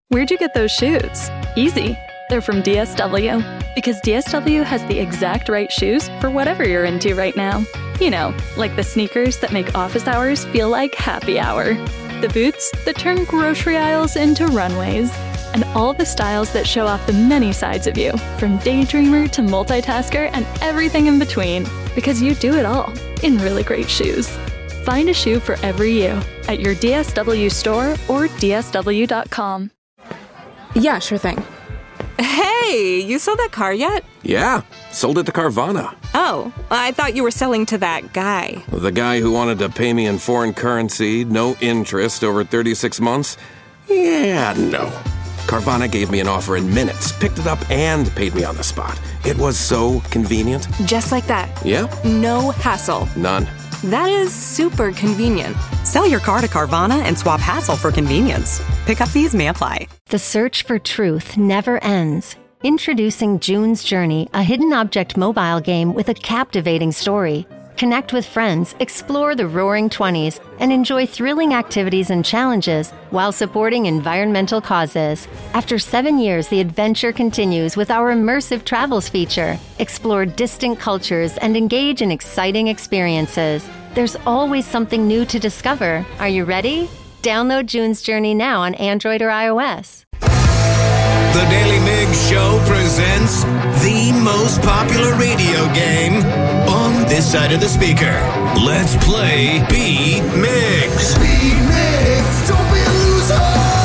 Where'd you get those shoes? Easy. They're from DSW. Because DSW has the exact right shoes for whatever you're into right now. You know, like the sneakers that make office hours feel like happy hour. The boots that turn grocery aisles into runways. And all the styles that show off the many sides of you, from daydreamer to multitasker and everything in between. Because you do it all in really great shoes. Find a shoe for every you at your DSW store or DSW.com. Yeah, sure thing. Hey, you sold that car yet? Yeah, sold it to Carvana. Oh, I thought you were selling to that guy. The guy who wanted to pay me in foreign currency, no interest, over 36 months? Yeah, no. Carvana gave me an offer in minutes, picked it up, and paid me on the spot. It was so convenient. Just like that. Yeah? No hassle. None. That is super convenient. Sell your car to Carvana and swap hassle for convenience. Pickup fees may apply. The search for truth never ends. Introducing June's Journey, a hidden object mobile game with a captivating story. Connect with friends, explore the Roaring 20s, and enjoy thrilling activities and challenges while supporting environmental causes. After 7 years, the adventure continues with our immersive travels feature. Explore distant cultures and engage in exciting experiences. There's always something new to discover. Are you ready? Download June's Journey now on Android or iOS. The Daily Migs Show presents the most popular radio game on this side of the speaker. Let's play Beat Migs. Beat Migs, don't be a loser.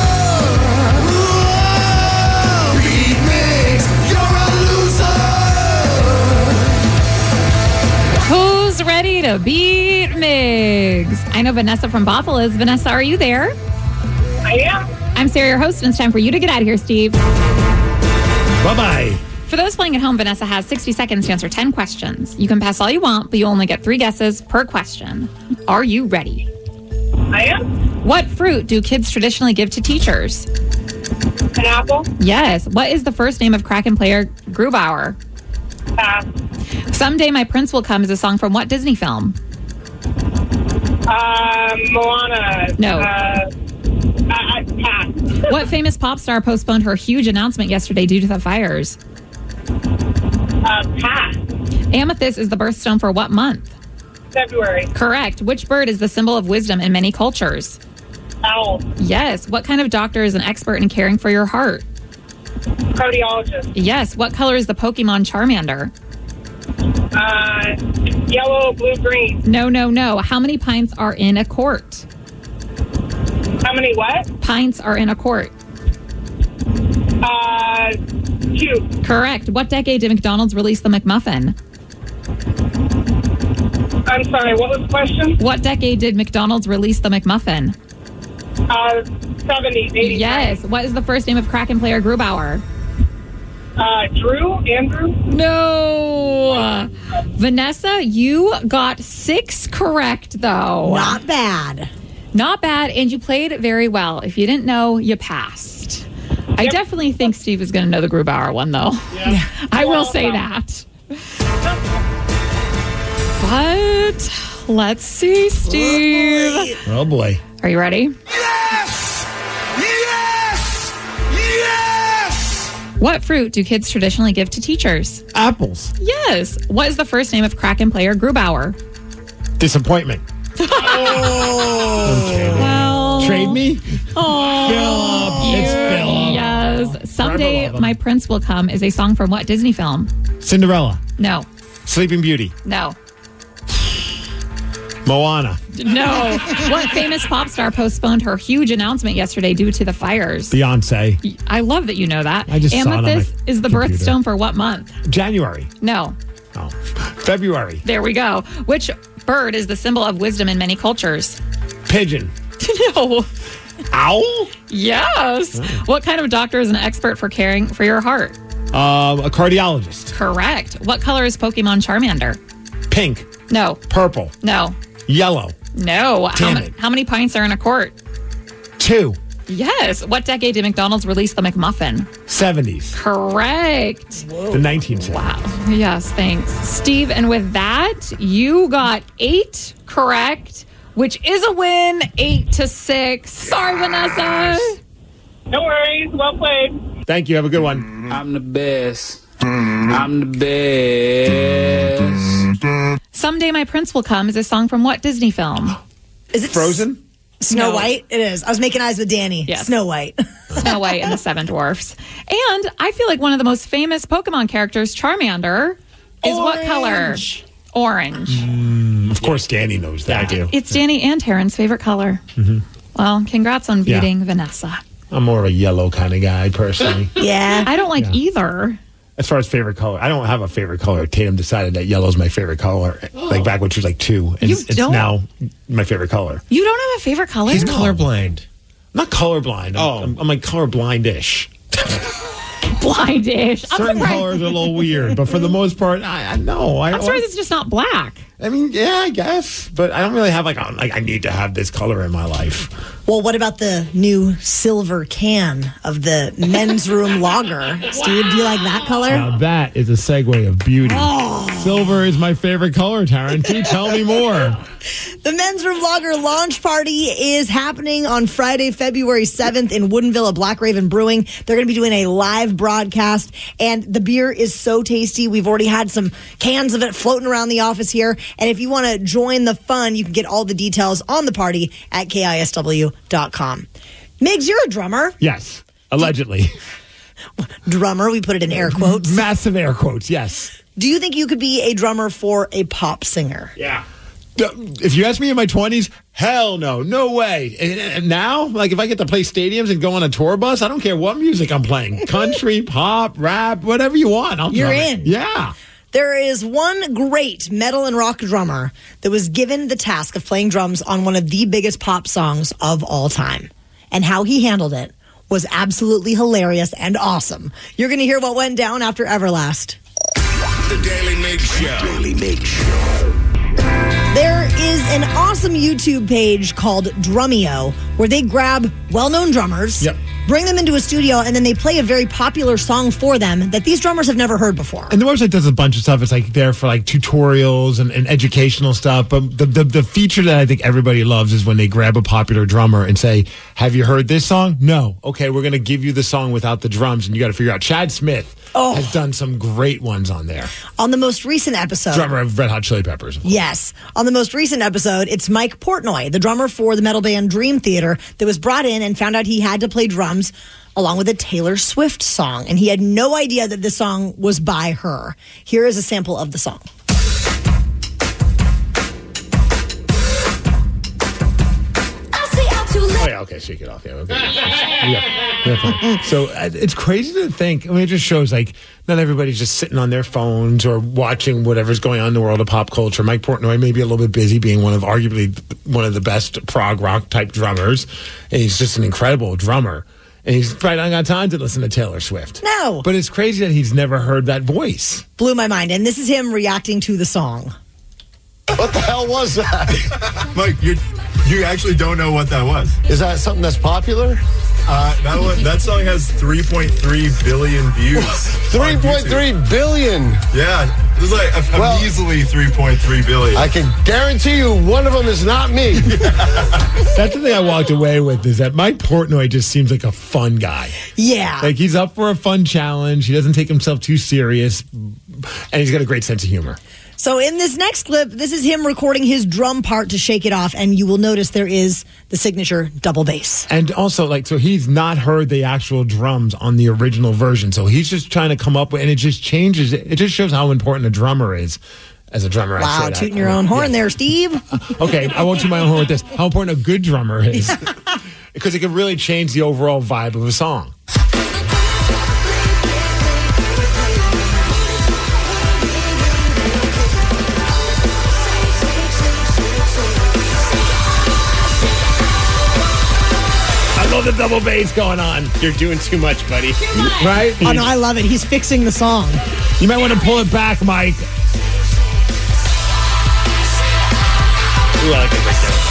Whoa! Beat Migs, you're a loser. Who's ready to beat Migs? I know Vanessa from Bothell is. Vanessa, are you there? I am. I'm Sarah, your host, and it's time for you to get out of here, Steve. Bye-bye. For those playing at home, Vanessa has 60 seconds to answer 10 questions. You can pass all you want, but you only get 3 guesses per question. Are you ready? I am. What fruit do kids traditionally give to teachers? An apple. Yes. What is the first name of Kraken player Grubauer? Pass. Someday My Prince Will Come is a song from what Disney film? Moana. No. Pass. What famous pop star postponed her huge announcement yesterday due to the fires? Pass. Amethyst is the birthstone for what month? February. Correct. Which bird is the symbol of wisdom in many cultures? Owl. Yes. What kind of doctor is an expert in caring for your heart? Cardiologist. Yes. What color is the Pokemon Charmander? Yellow, blue, green. No. How many pints are in a quart? How many what? Pints are in a quart. 2. Correct. What decade did McDonald's release the McMuffin? I'm sorry, what was the question? What decade did McDonald's release the McMuffin? 70s, 80s. Yes. What is the first name of Kraken player Grubauer? Andrew? No. Vanessa, you got 6 correct, though. Not bad. Not bad, and you played very well. If you didn't know, you passed. Yep. I definitely think Steve is going to know the Grubauer one, though. Yeah. I will say that. But let's see, Steve. Oh, boy. Are you ready? Yes! Yes! Yes! What fruit do kids traditionally give to teachers? Apples. Yes. What is the first name of Kraken player Grubauer? Disappointment. Oh. Well. Trade me? Oh. Philip. It's Philip. Yes. Someday My Prince Will Come is a song from what Disney film? Cinderella. No. Sleeping Beauty. No. Moana. No. What famous pop star postponed her huge announcement yesterday due to the fires? Beyonce. I love that you know that. I just Amethyst saw it on my is the computer. Birthstone for what month? January. No. Oh. February. There we go. Which bird is the symbol of wisdom in many cultures? Pigeon. No. Owl? Yes. Oh. What kind of doctor is an expert for caring for your heart? A cardiologist. Correct. What color is Pokemon Charmander? Pink. No. Purple. No. Yellow. No. Damn it. How many pints are in a quart? 2. Yes. What decade did McDonald's release the McMuffin? 70s. Correct. Whoa. The 1970s. Wow. Yes, thanks. Steve, and with that, you got 8 correct, which is a win, 8-6. Sorry, Vanessa. No worries. Well played. Thank you. Have a good one. I'm the best. I'm the best. Someday My Prince Will Come is a song from what Disney film? Is it Frozen? Snow No. White? It is. I was making eyes with Danny. Yes. Snow White. Snow White and the Seven Dwarfs. And I feel like one of the most famous Pokemon characters, Charmander, is what color? Orange. Of course, Danny knows that. I do. It's Danny and Taryn's favorite color. Well, congrats on beating Vanessa. I'm more of a yellow kind of guy, personally. Yeah. I don't like either. As far as favorite color, I don't have a favorite color. Tatum decided that yellow's my favorite color, like back when she was like 2. And You it's don't? now my favorite color. You don't have a favorite color? He's colorblind. I'm not colorblind. I'm like colorblind-ish. Blindish. I'm Certain surprised. colors are a little weird, but for the most part, I know. I'm surprised it's just not black. I mean, yeah, I guess, but I don't really have like I need to have this color in my life. Well, what about the new silver can of the men's room lager? Steve, do you like that color? Now that is a segue of beauty. Oh. Silver is my favorite color, Taryn. Can you tell me more? The Men's Room Lager launch party is happening on Friday, February 7th in Woodinville at Black Raven Brewing. They're going to be doing a live broadcast, and the beer is so tasty. We've already had some cans of it floating around the office here, and if you want to join the fun, you can get all the details on the party at KISW.com. Migs, you're a drummer. Yes, allegedly. Drummer, we put it in air quotes. Massive air quotes, yes. Do you think you could be a drummer for a pop singer? Yeah. If you ask me in my 20s, hell no, no way. And now, like if I get to play stadiums and go on a tour bus, I don't care what music I'm playing. Country, pop, rap, whatever you want. You're in. Yeah. There is one great metal and rock drummer that was given the task of playing drums on one of the biggest pop songs of all time. And how he handled it was absolutely hilarious and awesome. You're going to hear what went down after Everlast. The Daily Mig Show. Daily Mig Show. There is an awesome YouTube page called Drumeo where they grab well-known drummers, bring them into a studio, and then they play a very popular song for them that these drummers have never heard before. And the website does a bunch of stuff. It's like there for like tutorials and educational stuff. But the feature that I think everybody loves is when they grab a popular drummer and say, have you heard this song? No. Okay, we're going to give you the song without the drums, and you got to figure out. Chad Smith has done some great ones on there. On the most recent episode... Drummer of Red Hot Chili Peppers. Yes. On the most recent episode, it's Mike Portnoy, the drummer for the metal band Dream Theater, that was brought in and found out he had to play drums along with a Taylor Swift song. And he had no idea that this song was by her. Here is a sample of the song. Oh, yeah, okay, shake it off. Yeah, okay. Yeah, so it's crazy to think. I mean, it just shows like not everybody's just sitting on their phones or watching whatever's going on in the world of pop culture. Mike Portnoy may be a little bit busy being arguably one of the best prog rock type drummers. And he's just an incredible drummer. And he's probably not got time to listen to Taylor Swift. No. But it's crazy that he's never heard that voice. Blew my mind. And this is him reacting to the song. What the hell was that? Mike, you actually don't know what that was. Is that something that's popular? That song has 3.3 billion views. 3.3 billion? Yeah. There's like a measly 3.3 billion. I can guarantee you one of them is not me. That's the thing I walked away with is that Mike Portnoy just seems like a fun guy. Yeah. Like he's up for a fun challenge. He doesn't take himself too serious. And he's got a great sense of humor. So in this next clip, this is him recording his drum part to Shake It Off, and you will notice there is the signature double bass. And also, so he's not heard the actual drums on the original version, so he's just trying to come up with, and it just changes. It just shows how important a drummer is. As a drummer, wow, I say that. tooting your own horn there, Steve. Okay, I won't toot my own horn with this. How important a good drummer is. Because it can really change the overall vibe of a song. The double bass going on. You're doing too much, buddy. Right? Oh, no, I love it. He's fixing the song. You might want to pull it back, Mike. Ooh, I like it right there.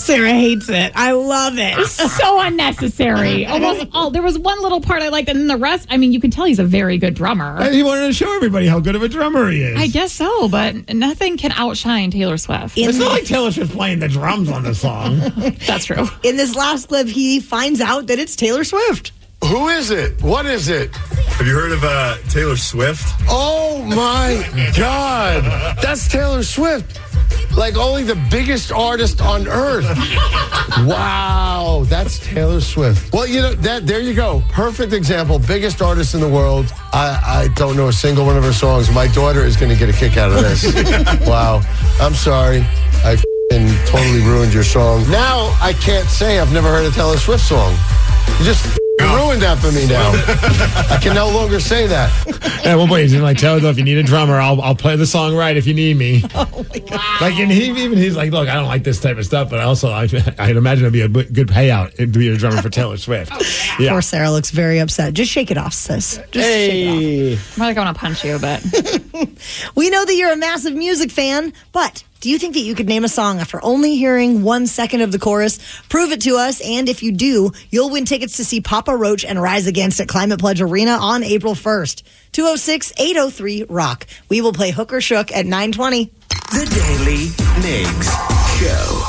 Sarah hates it. I love it. So unnecessary. Almost all. There was one little part I liked, and then the rest, I mean, you can tell he's a very good drummer. He wanted to show everybody how good of a drummer he is. I guess so, but nothing can outshine Taylor Swift. It's not like Taylor Swift playing the drums on the song. That's true. In this last clip, he finds out that it's Taylor Swift. Who is it? What is it? Have you heard of Taylor Swift? Oh, my God. That's Taylor Swift. Like only the biggest artist on earth. Wow, that's Taylor Swift. Well, there you go. Perfect example. Biggest artist in the world. I don't know a single one of her songs. My daughter is going to get a kick out of this. Wow. I'm sorry. I totally ruined your song. Now I can't say I've never heard a Taylor Swift song. You just ruined that for me now. I can no longer say that. At one point, he's like, Taylor, though, if you need a drummer, I'll play the song right if you need me. Oh, my God. Like, and he's like, look, I don't like this type of stuff, but also I'd imagine it'd be a good payout to be a drummer for Taylor Swift. Yeah. Poor Sarah looks very upset. Just shake it off, sis. Just shake it off. More like I want to punch you, but... We know that you're a massive music fan, but do you think that you could name a song after only hearing 1 second of the chorus? Prove it to us, and if you do, you'll win tickets to see Papa Roach and Rise Against at Climate Pledge Arena on April 1st. 206-803-ROCK. We will play Hook or Shook at 9:20. The Daily Migs Show.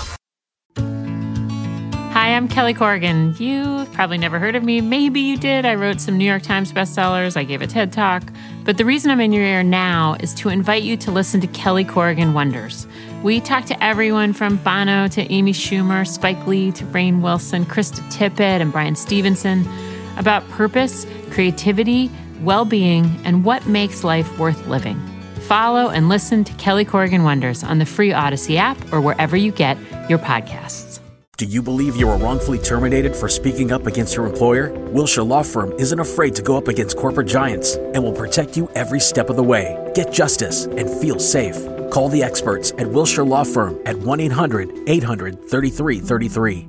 Hi, I'm Kelly Corrigan. You've probably never heard of me. Maybe you did. I wrote some New York Times bestsellers. I gave a TED Talk. But the reason I'm in your ear now is to invite you to listen to Kelly Corrigan Wonders. We talk to everyone from Bono to Amy Schumer, Spike Lee to Rainn Wilson, Krista Tippett, and Brian Stevenson about purpose, creativity, well-being, and what makes life worth living. Follow and listen to Kelly Corrigan Wonders on the free Odyssey app or wherever you get your podcasts. Do you believe you were wrongfully terminated for speaking up against your employer? Wilshire Law Firm isn't afraid to go up against corporate giants and will protect you every step of the way. Get justice and feel safe. Call the experts at Wilshire Law Firm at 1-800-800-3333.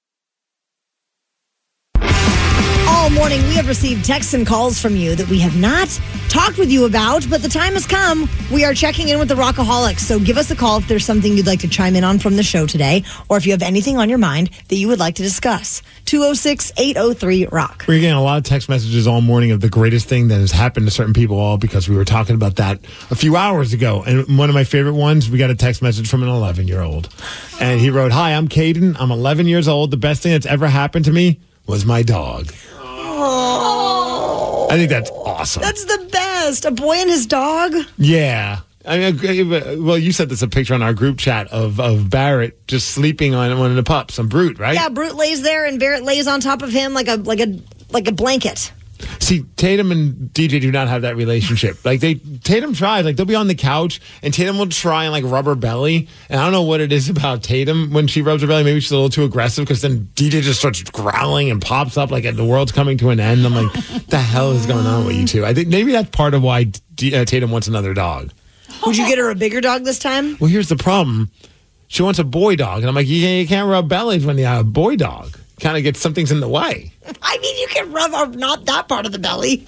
All morning, we have received texts and calls from you that we have not talked with you about, but the time has come. We are checking in with the Rockaholics, so give us a call if there's something you'd like to chime in on from the show today, or if you have anything on your mind that you would like to discuss. 206-803-ROCK. We're getting a lot of text messages all morning of the greatest thing that has happened to certain people, all because we were talking about that a few hours ago. And one of my favorite ones, we got a text message from an 11-year-old. And he wrote, "Hi, I'm Caden. I'm 11 years old. The best thing that's ever happened to me was my dog." Oh. I think that's awesome. That's the best. A boy and his dog? Yeah. I mean, well, you said there's a picture on our group chat of Barrett just sleeping on one of the pups, on Brute, right? Yeah, Brute lays there and Barrett lays on top of him like a blanket. See, Tatum and DJ do not have that relationship. Like Tatum tries, like they'll be on the couch and Tatum will try and like rub her belly. And I don't know what it is about Tatum when she rubs her belly. Maybe she's a little too aggressive because then DJ just starts growling and pops up like the world's coming to an end. I'm like, what the hell is going on with you two? I think maybe that's part of why Tatum wants another dog. Would you get her a bigger dog this time? Well, here's the problem. She wants a boy dog. And I'm like, you can't rub bellies when you have a boy dog. Kind of gets something's in the way. I mean, you can rub not that part of the belly.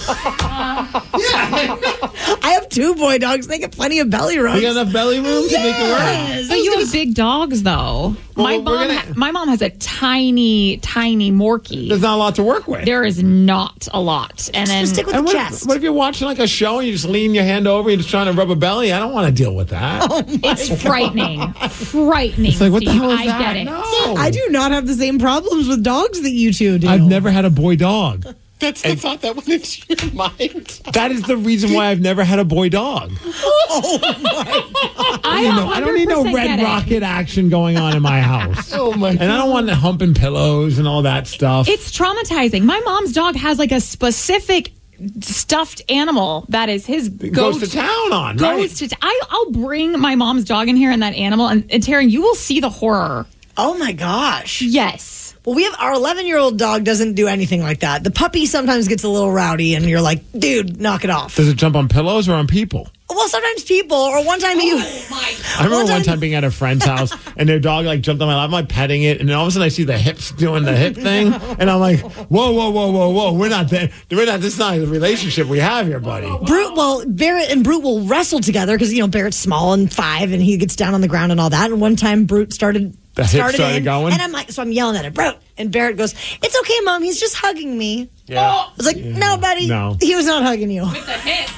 I have 2 boy dogs. They get plenty of belly rubs. You got enough belly room to make it work? But you have big dogs, though. Well, my mom has a tiny, tiny Morkie. There's not a lot to work with. There is not a lot. And then just stick with the chest. What if you're watching like a show and you just lean your hand over and you're just trying to rub a belly? I don't want to deal with that. It's frightening. Frightening. It's like, what the Steve. hell is I that? get it. No. I do not have the same problems with dogs that you two do. I've never had a boy dog. That's the thought that went into your mind. That is the reason why I've never had a boy dog. Oh my God. I don't need no red rocket action going on in my house. Oh my God. And I don't want the humping pillows and all that stuff. It's traumatizing. My mom's dog has like a specific stuffed animal that is his goes to town on, right? I'll bring my mom's dog in here and that animal, and Taryn, you will see the horror. Oh my gosh. Yes. Well, we have our 11-year-old dog doesn't do anything like that. The puppy sometimes gets a little rowdy, and you're like, dude, knock it off. Does it jump on pillows or on people? Well, sometimes people, or one time I remember one time being at a friend's house, and their dog like jumped on my lap. I'm like petting it, and then all of a sudden I see the hips doing the hip thing, and I'm like, whoa, we're not there. This is not the relationship we have here, buddy. Barrett and Brute will wrestle together because Barrett's small and 5, and he gets down on the ground and all that. And one time Brute started The hip started going? And I'm like, so I'm yelling at him, bro. And Barrett goes, it's okay, Mom. He's just hugging me. Yeah. I was like, no, buddy. No. He was not hugging you. With the hips.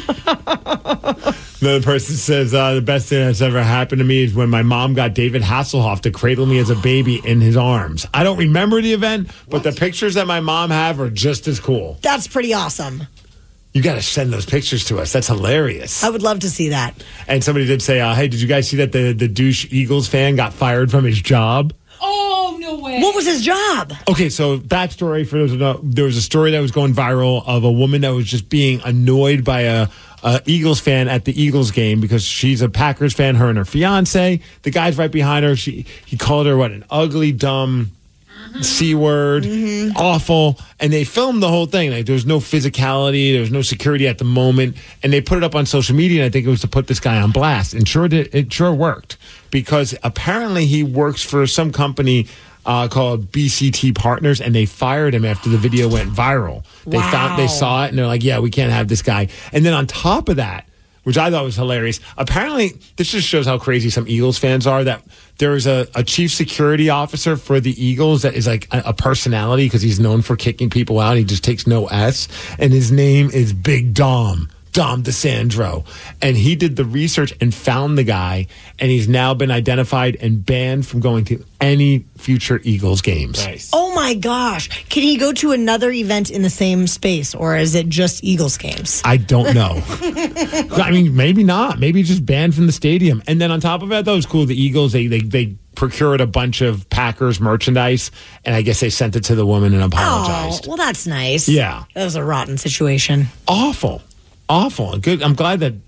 Another person says, the best thing that's ever happened to me is when my mom got David Hasselhoff to cradle me as a baby in his arms. I don't remember the event, but the pictures that my mom have are just as cool. That's pretty awesome. You got to send those pictures to us. That's hilarious. I would love to see that. And somebody did say, hey, did you guys see that the douche Eagles fan got fired from his job? Oh, no way. What was his job? Okay, so backstory for those who know, there was a story that was going viral of a woman that was just being annoyed by a Eagles fan at the Eagles game because she's a Packers fan, her and her fiance. The guy's right behind her. He called her, an ugly, dumb C word, awful. And they filmed the whole thing. Like, there was no physicality, there was no security at the moment. And they put it up on social media, and I think it was to put this guy on blast. And it sure worked. Because apparently he works for some company called BCT Partners, and they fired him after the video went viral. They saw it, and they're like, yeah, we can't have this guy. And then on top of that, which I thought was hilarious, apparently this just shows how crazy some Eagles fans are, that there is a chief security officer for the Eagles that is like a personality because he's known for kicking people out. He just takes no S, and his name is Big Dom DeSandro. And he did the research and found the guy, and he's now been identified and banned from going to any future Eagles games. Nice. Oh my gosh. Can he go to another event in the same space, or is it just Eagles games? I don't know. I mean, maybe not. Maybe just banned from the stadium. And then on top of that, that was cool. The Eagles, they procured a bunch of Packers merchandise, and I guess they sent it to the woman and apologized. Oh, well, that's nice. Yeah. That was a rotten situation. Awful. Good. I'm glad that,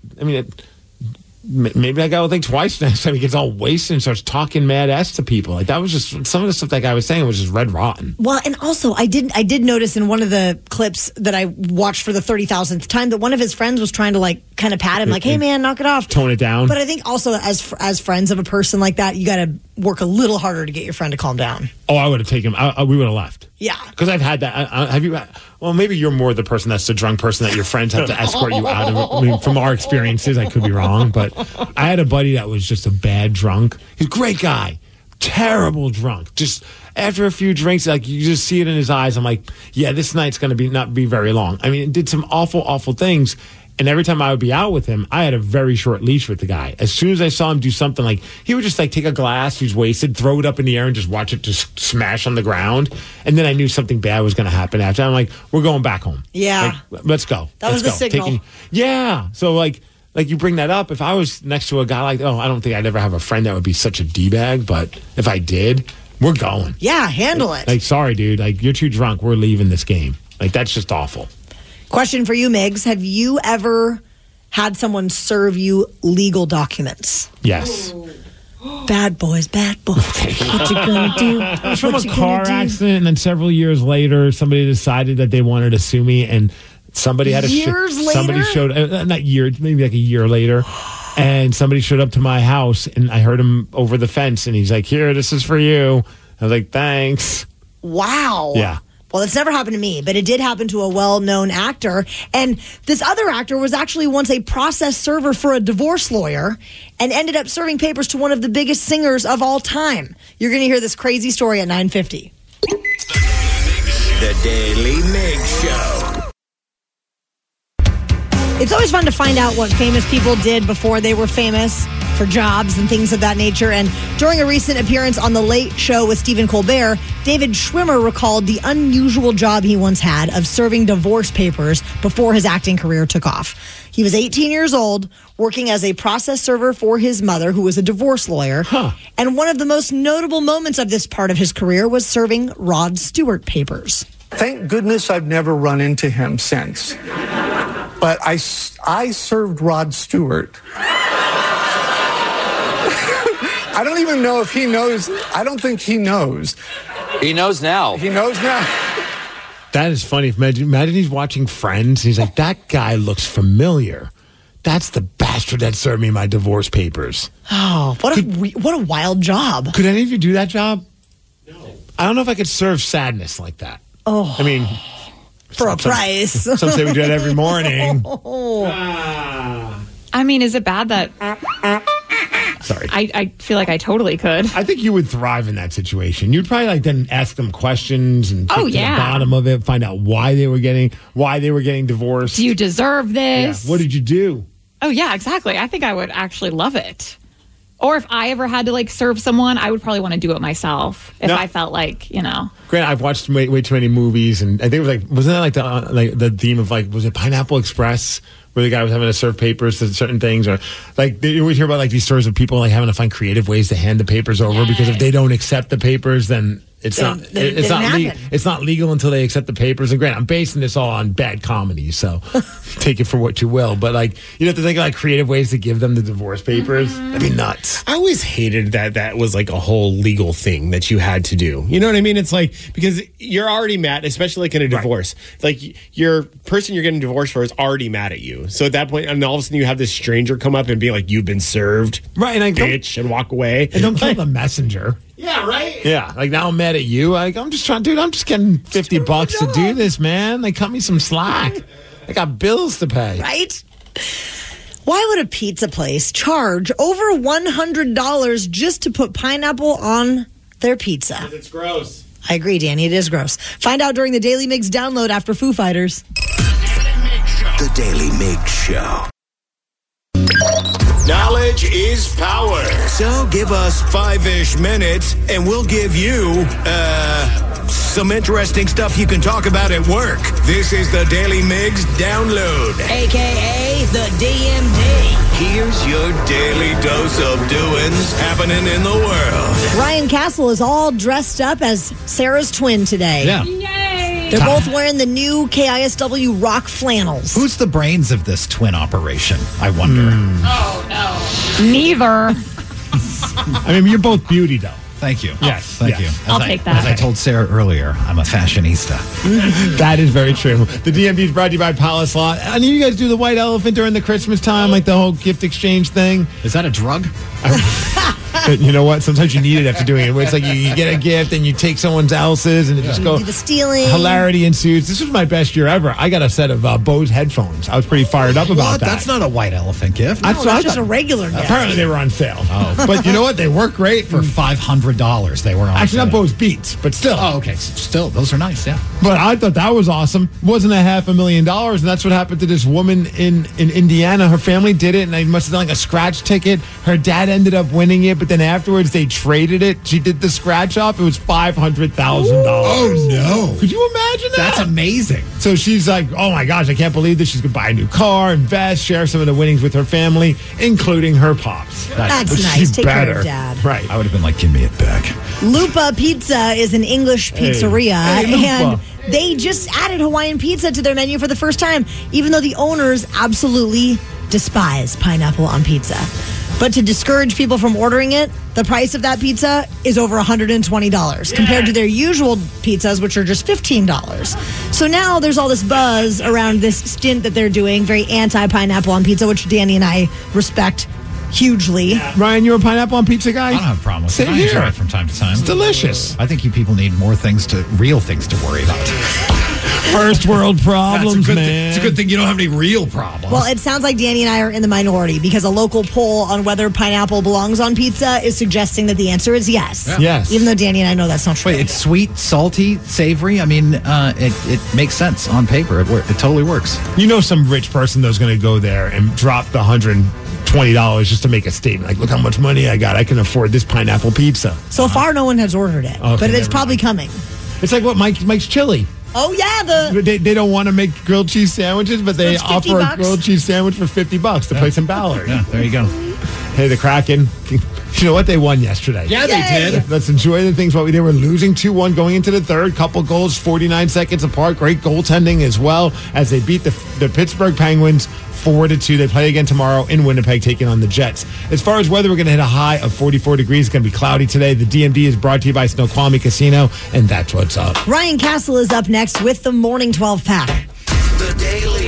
maybe that guy will think twice next time he gets all wasted and starts talking mad ass to people. Like, that was just, some of the stuff that guy was saying was just red rotten. Well, and also I did notice in one of the clips that I watched for the 30,000th time that one of his friends was trying to kind of pat him, like, hey man, knock it off. Tone it down. But I think also as friends of a person like that, you got to work a little harder to get your friend to calm down. Oh, I would have taken him. We would have left. Yeah. Because I've had that. Have you? Well, maybe you're more the person that's the drunk person that your friends have to escort you out of. I mean, from our experiences, I could be wrong, but I had a buddy that was just a bad drunk. He's a great guy, terrible drunk. Just after a few drinks, like, you just see it in his eyes. I'm like, yeah, this night's going to not be very long. I mean, it did some awful things. And every time I would be out with him, I had a very short leash with the guy. As soon as I saw him do something, like, he would just take a glass, he's wasted, throw it up in the air and just watch it just smash on the ground. And then I knew something bad was going to happen after. I'm like, we're going back home. Yeah. Let's go. That was the signal. Yeah. So like you bring that up. If I was next to a guy I don't think I'd ever have a friend that would be such a D-bag. But if I did, we're going. Yeah, handle it. Like, sorry, dude. Like, you're too drunk. We're leaving this game. Like, that's just awful. Question for you, Migs. Have you ever had someone serve you legal documents? Yes. Bad boys. What you gonna do? It was from a car accident, and then several years later, somebody decided that they wanted to sue me, and somebody had somebody showed, not years, maybe like a year later, and somebody showed up to my house, and I heard him over the fence, and he's like, "Here, this is for you." I was like, "Thanks." Wow. Yeah. Well, it's never happened to me, but it did happen to a well-known actor. And this other actor was actually once a process server for a divorce lawyer and ended up serving papers to one of the biggest singers of all time. You're going to hear this crazy story at 9:50. The Daily Mig Show. It's always fun to find out what famous people did before they were famous for jobs and things of that nature. And during a recent appearance on The Late Show with Stephen Colbert, David Schwimmer recalled the unusual job he once had of serving divorce papers before his acting career took off. He was 18 years old, working as a process server for his mother, who was a divorce lawyer. And one of the most notable moments of this part of his career was serving Rod Stewart papers. Thank goodness I've never run into him since. But I served Rod Stewart. I don't even know if he knows. I don't think he knows. He knows now. He knows now. That is funny. Imagine he's watching Friends. He's like, that guy looks familiar. That's the bastard that served me my divorce papers. Oh, what a wild job. Could any of you do that job? No. I don't know if I could serve sadness like that. Oh. I mean, for a price. Some say we do it every morning. I mean, is it bad that Sorry. I feel like I totally could. I think you would thrive in that situation. You'd probably like then ask them questions and get to the bottom of it, find out why they were getting divorced. Do you deserve this? Yeah. What did you do? Oh, yeah, exactly. I think I would actually love it. Or if I ever had to like serve someone, I would probably want to do it myself if I felt like, Grant, I've watched way too many movies, and I think it was wasn't that the theme of was it Pineapple Express, where the guy was having to serve papers to certain things, or you always hear about these stories of people having to find creative ways to hand the papers over because if they don't accept the papers, then it's not legal until they accept the papers. And Grant, I'm basing this all on bad comedy, so take it for what you will. But you have to think of creative ways to give them the divorce papers. That'd be nuts. I always hated that was a whole legal thing that you had to do. You know what I mean? It's because you're already mad, especially in a divorce. Your person you're getting divorced for is already mad at you. So at that point, and all of a sudden you have this stranger come up and be like, "You've been served," right? And bitch, and walk away. And don't kill the messenger. Yeah, right? Yeah, now I'm mad at you. I'm just getting $50 to do this, man. Cut me some slack. I got bills to pay. Right? Why would a pizza place charge over $100 just to put pineapple on their pizza? Because it's gross. I agree, Danny. It is gross. Find out during the Daily Mix download after Foo Fighters. The Daily Mix Show. Knowledge is power. So give us 5-ish minutes and we'll give you, some interesting stuff you can talk about at work. This is the Daily Migs Download. AKA the DMD. Here's your daily dose of doings happening in the world. Ryan Castle is all dressed up as Sarah's twin today. Yeah. Yay! They're both wearing the new KISW rock flannels. Who's the brains of this twin operation, I wonder? Oh, no. Neither. I mean, you're both beauty, though. Thank you. Yes. Thank you. I'll take that. As I told Sarah earlier, I'm a fashionista. That is very true. The DMV is brought to you by Palace Law. I know you guys do the white elephant during the Christmas time, the whole gift exchange thing. Is that a drug? But you know what? Sometimes you need it after doing it. Where it's you get a gift and you take someone else's and it just goes. Do the stealing. Hilarity ensues. This was my best year ever. I got a set of Bose headphones. I was pretty fired up about that. That's not a white elephant gift. No, that's just a regular gift. Apparently they were on sale. Oh. But you know what? They work great. For $500 they were on Actually, sale. not Bose Beats, but still. Oh, okay. Still, those are nice, yeah. But I thought that was awesome. Wasn't $500,000, and that's what happened to this woman in Indiana. Her family did it, and they must have done a scratch ticket. Her dad ended up winning it, but then afterwards they traded it. She did the scratch off. It was $500,000. Oh, no. Could you imagine that? That's amazing. So she's like, oh, my gosh, I can't believe this. She's going to buy a new car, invest, share some of the winnings with her family, including her pops. That's nice. Take care of Dad. Right. I would have been like, give me it back. Lupa Pizza is an English pizzeria, and they just added Hawaiian pizza to their menu for the first time, even though the owners absolutely despise pineapple on pizza. But to discourage people from ordering it, the price of that pizza is over $120 compared to their usual pizzas, which are just $15. So now there's all this buzz around this stint that they're doing, very anti-pineapple on pizza, which Danny and I respect hugely. Yeah. Ryan, you're a pineapple on pizza guy? I don't have a problem with it. Same I enjoy here. it from time to time. It's delicious. I think you people need real things to worry about. First world problems, man. It's a good thing you don't have any real problems. Well, it sounds like Danny and I are in the minority because a local poll on whether pineapple belongs on pizza is suggesting that the answer is yes. Yeah. Yes. Even though Danny and I know that's not true. Wait, it's sweet, salty, savory. I mean, it makes sense on paper. It totally works. You know some rich person that's going to go there and drop the $120 just to make a statement. Like, look how much money I got. I can afford this pineapple pizza. So far, no one has ordered it, Okay, but it's never probably coming. It's like what Mike's Chili. Oh, yeah. They don't want to make grilled cheese sandwiches, but they it's offer $50? a grilled cheese sandwich for $50 to place in Ballard. Yeah, there you go. Hey, the Kraken. You know what? They won yesterday. Yeah, they did. Let's enjoy the things. They were losing 2-1 going into the third. Couple goals, 49 seconds apart. Great goaltending as well as they beat the Pittsburgh Penguins 4-2. They play again tomorrow in Winnipeg, taking on the Jets. As far as weather, we're going to hit a high of 44 degrees. It's going to be cloudy today. The DMD is brought to you by Snoqualmie Casino, and that's what's up. Ryan Castle is up next with the Morning 12 Pack. The Daily